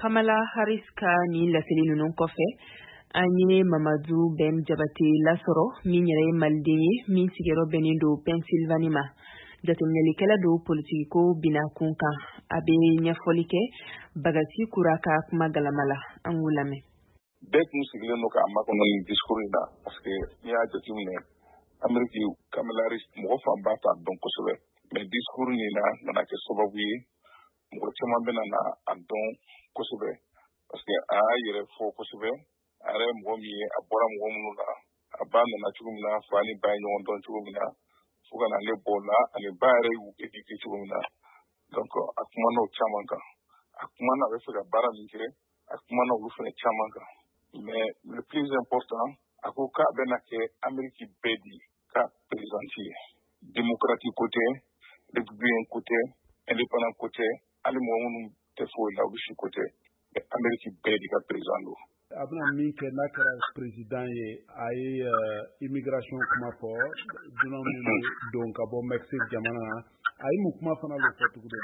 Kamala Harris ka ni laseli ninnu kɔfɛ an ye Mamadou Ben Jabate lasɔrɔ min yɛrɛ ye Maliden ye min sigiyɔrɔ bɛnnen don Pennsylvanie ma. Jateminɛlikɛla don politikiko bina kun kan. A bɛ ɲɛfɔli kɛ Bagasi Kura ka kuma galama la. An k'u lamɛn. Bɛɛ kun sigilen don k'a makɔnɔ nin discours in na parce que n'i y'a jateminɛ Ameriki Kamala Harris mɔgɔ fanba t'a dɔn kosɛbɛ mais discours nin nana kɛ sababu ye mɔgɔ caman bɛna na a dɔn kosɛbɛ parce que a y'a yɛrɛ fɔ kosɛbɛ a yɛrɛ ye mɔgɔ min ye a bɔra mɔgɔ minnu na a ba nana cogo min na fa ni ba ye ɲɔgɔn dɔn cogo min na fo ka na ale bɔ o la ani ba yɛrɛ y'u éduquer cogo min na donc a kumana o caman kan a kumana a bɛ fɛ ka baara min kɛ a kumana olu fɛnɛ caman kan mais le plus important a ko k'a bɛna kɛ Ameriki bɛɛ de ka présidente ye démocratique ko tɛ républicain ko tɛ indépendant ko tɛ hali mɔgɔ minnu tɛ foyi la olu si ko tɛ Ameriki bɛɛ de ka président don. A bɛna min kɛ n'a kɛra président ye a ye immigration kuma fɔ dunan minnu don ka bɔ Mexique jamana na a ye mun kuma fana de fɔ tugu dɛ.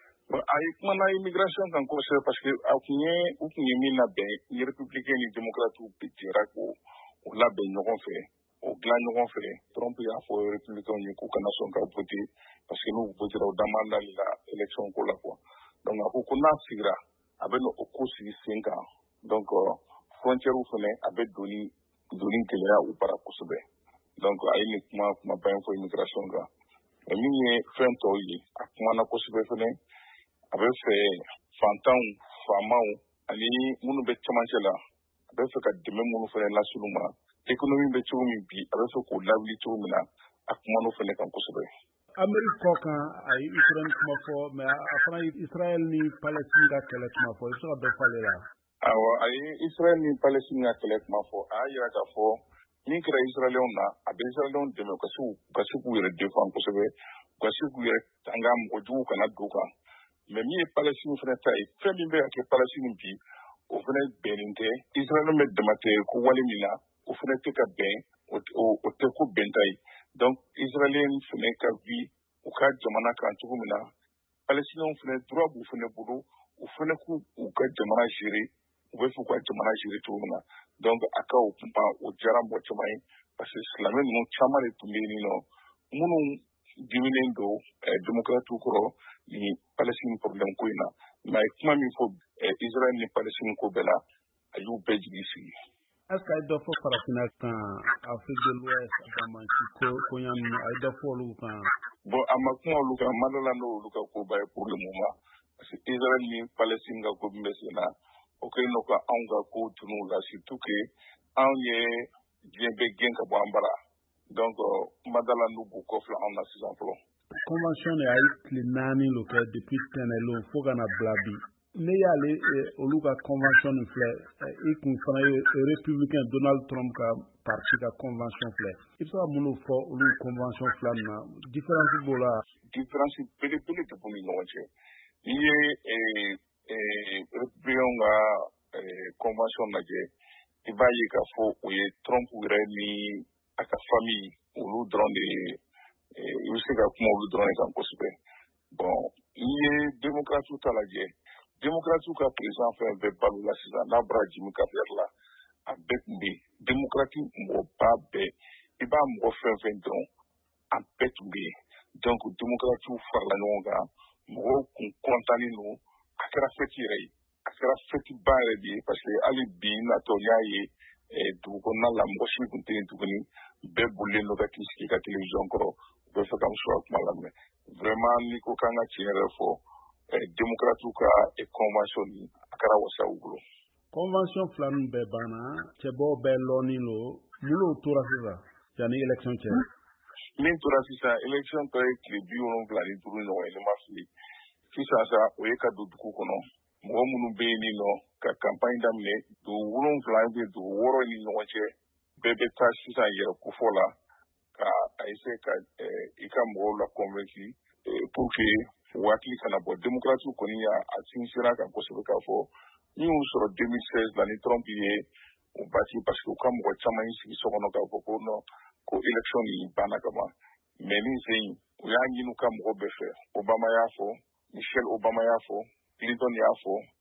A ye kumana immigration kan kosɛbɛ parce que u kun ye min labɛn ni républicain ni démocrate bɛ jɛra k'o labɛn ɲɔgɔn fɛ o dilan ɲɔgɔn fɛ Trump y'a fɔ républicain ye k'u kana sɔn ka voter parce que n'u votera u dama dali la élection ko la quoi donc a ko n'a sigira a bɛ o ko sigi sen kan donc frontière fɛnɛ a bɛ doni gɛlɛya u bara kosɛbɛ donc a ye nin kumaba in fɔ immigration kan mais min ye fɛn tɔw ye a kumana kosɛbɛ fɛnɛ a bɛ fɛ fantanw faamaw ani minnu bɛ cɛmancɛ la a bɛ fɛ ka dɛmɛ minnu fɛnɛ lase olu ma économie bɛ cogo min bi a bɛ fɛ k'o lawuli cogo min na a kumana o fɛnɛ kan kosɛbɛ. Ameriki kɔ kan a ye Ukraine kuma fɔ mais a fana ye Israël ni Palestine ka kɛlɛ kuma fɔ i bɛ se ka dɔ fɔ ale la. Awɔ a ye Israël ni Palestine ka kɛlɛ kuma fɔ a y'a yira k'a fɔ min kɛra Israëlɛnw na a bɛ Israëlɛnw dɛmɛ u ka se k'u yɛrɛ défend kosɛbɛ u ka se k'u yɛrɛ tanga mɔgɔ jugu kana don kan mais min ye Palestine fɛnɛ ta ye fɛn min bɛ ka kɛ Palestine bi o fɛnɛ bɛnnen tɛ Israël bɛ damatɛ ko wale min na o fɛnɛ tɛ ka bɛn o tɛ ko bɛnta ye donc Israël fɛnɛ ka vi u ka jamana kan cogo min na Palestiniens fɛnɛ droit b'u fɛnɛ bolo u fɛnɛ k'u ka jamana gérer u bɛ fɛ u ka jamana gérer cogo min na donc a ka o kuma o diyara mɔgɔ caman ye parce que silamɛ ninnu caman de tun bɛ yen nɔ minnu diminen don démocrate kɔrɔ ni Palestine problème ko in na mais a ye kuma min fɔ Israël ni Palestine ko bɛɛ la a y'u bɛɛ jigi sigi. Est-ce que a ye dɔ fɔ farafinna kan Afrique de l'Ouest Damansi koɲa ninnu a ye dɔ fɔ olu kan. Bon a ma kuma olu kan ma dala n'olu ka koba ye pour le moment parce que Israël ni Palestine ka ko min bɛ sen na o kɛlen don ka anw ka ko tunun la surtout que anw ye diɲɛ bɛɛ gɛn ka bɔ an bara donc ma dala n'u b'u kɔfilɛ anw na sisan fɔlɔ. Convention de a ye tile 4 lo kɛ depuis tɛnɛnlen fo ka na bila bi ne y'ale olu ka convention nin filɛ i kun fana ye républicain Donald Trump ka parti ka convention filɛ i bɛ se ka mun fɔ olu convention fila nin na différence b'o la. Différence belebele tɛ b'u ni ɲɔgɔn cɛ n'i ye républicain ka convention lajɛ i b'a ye k'a fɔ o ye Trump yɛrɛ ni a ka famille olu dɔrɔn de i bɛ se ka kuma olu dɔrɔn de kan kosɛbɛ bon n'i ye démocrate ta lajɛ démocrate ka président fɛn bɛɛ balo la sisan n'a bɔra Jimmy Carter la a bɛɛ tun bɛ yen démocrate mɔgɔba bɛɛ i b'a mɔgɔ fɛn fɛn dɔn a bɛɛ tun bɛ yen donc démocrate farala ɲɔgɔn kan mɔgɔw kun kɔntannen don a kɛra fête yɛrɛ ye a kɛra fête ba yɛrɛ de ye parce que hali bi natɔ n y'a ye dugu kɔnɔna la mɔgɔ si tun tɛ yen tuguni bɛɛ bolilen don ka t'i sigi ka télévision kɔrɔ u bɛ fɛ ka muso ka kuma lamɛn vraiment n'i ko k'an ka tiɲɛ yɛrɛ fɔ démocrate ka convention nin a kɛra wasa u bolo. Convention fila ninnu bɛɛ banna cɛbɔw bɛɛ lɔnni lo mun tora sisan yanni élection cɛ. Min tora sisan élection tɔ ye tile 75 ɲɔgɔn ye ne ma fili sisan sa o ye ka don dugu kɔnɔ mɔgɔ minnu bɛ yen nɔ ka campagne daminɛ dugu 7 bɛ dugu 6 ni ɲɔgɔn cɛ bɛɛ bɛ taa sisan yɛrɛ kofɔ la ka a essayer ka i ka mɔgɔw la convaincre pour que waati kana bɔ démocrate kɔni y'a sinsinra kan kosɛbɛ k'a fɔ min y'u sɔrɔ 2016 la ni Trump ye o bati parce que u ka mɔgɔ caman y'i sigi so kɔnɔ k'a fɔ ko non ko élection nin banna ka ban mais nin sen in u y'a ɲini u ka mɔgɔ bɛɛ fɛ Obama y'a fɔ Michelle Obama y'a fɔ Clinton y'a fɔ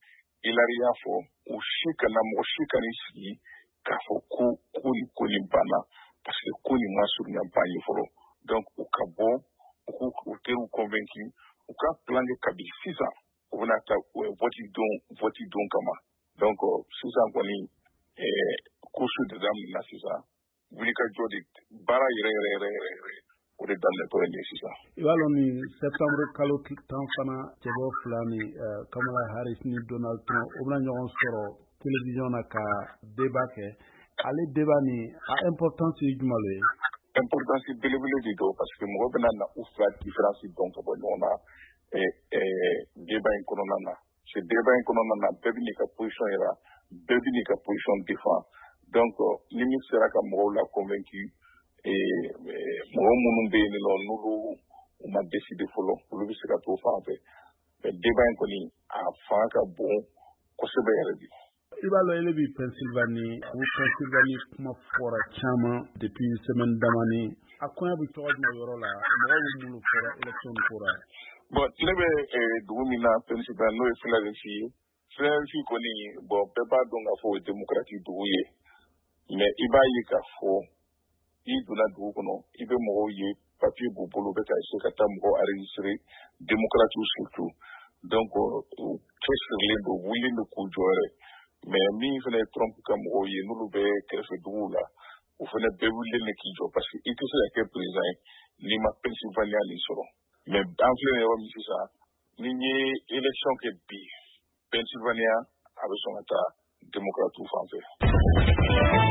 Hillary y'a fɔ u si kana mɔgɔ si kana i sigi k'a fɔ ko nin banna parce que ko nin ma surunya ban ye fɔlɔ donc u ka bɔ u teriw convaincu u ka plan kɛ kabi sisan u bɛna taa vote don kama donc sisan kɔni course de dame na sisan wulikajɔ de baara yɛrɛ o de daminɛtɔ ye nin sisan. I b'a lɔn ni septembre kalo 10 fana cɛbɔ fila ni Kamala Harris ni Donald Trump o bɛna ɲɔgɔn sɔrɔ télévision na ka débat kɛ ale débat ni a importance ye jumɛn le ye? Importance belebele de don parce que mɔgɔ bɛna na u fila différence dɔn ka bɔ ɲɔgɔn na débat in kɔnɔna na ce débat in kɔnɔna na bɛɛ bɛ n'i ka position yira bɛɛ bɛ n'i ka position défend donc ni min sera ka mɔgɔw la convaincu mɔgɔ minnu bɛ yen nɔ n'olu u ma décider fɔlɔ olu bɛ se ka t'o fan fɛ mais débat in kɔni a fanga ka bon kosɛbɛ yɛrɛ de. I b'a lɔn ele bi Pennsylvanie kuma fɔra caman depuis semaine damani a kɔɲɔ bɛ tɔgɔ jumɛn yɔrɔ la mɔgɔw bɛ minnu fɔra élection kora. Bon ne bɛ dugu min na Pennsylvanie n'o ye Philadelphie kɔni bon bɛɛ b'a dɔn k'a fɔ o ye démocratique dugu ye mais i b'a ye k'a fɔ i donna dugu kɔnɔ i bɛ mɔgɔw ye papier b'u bolo bɛ ka essayer ka taa mɔgɔw enregistrer démocrates surtout donc cɛsirilen don wulilen don k'u jɔ yɛrɛ mais min fana ye Trump ka mɔgɔw ye n'olu bɛ kɛrɛfɛ duguw la o fana bɛɛ wulilen de k'i jɔ parce que i tɛ se ka kɛ président ye n'i ma Pennsylvania nin sɔrɔ mais an filɛ nin yɔrɔ min sisan ni n ye élection kɛ bi Pennsylvania a bɛ sɔn ka taa démocrates fan fɛ.